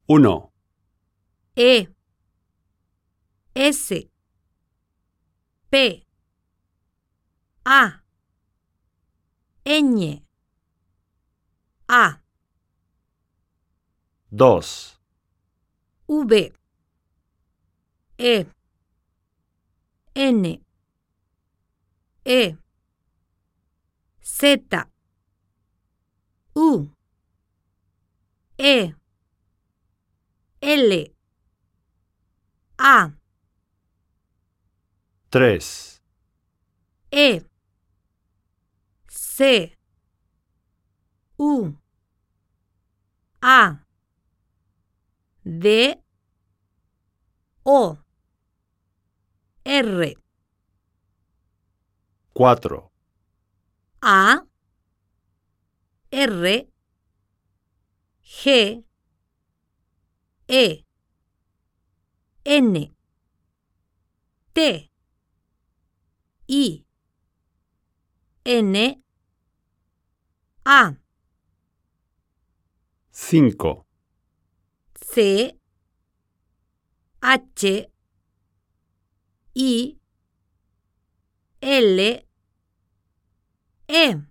1, E, S, P, A, Ñ, A, 2, V, E, N, E, Z, U, E, L, A, 3, E, C, U, A, D, O, R, 4, A, R, G, E, N, T, I, N, A, 5, C, H, I, L, E.